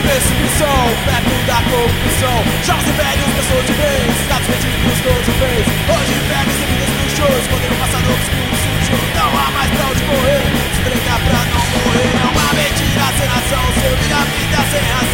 perseguição, perto da corrupção. Jovens e velhos, pessoas de bem, cidades perdidos todos os bens. Hoje pega as vidas nos shows, quando no passado obscuro surgiu. Não há mais pra onde correr, se entregar pra não morrer. É uma mentira sem razão, seu vida, vida sem razão.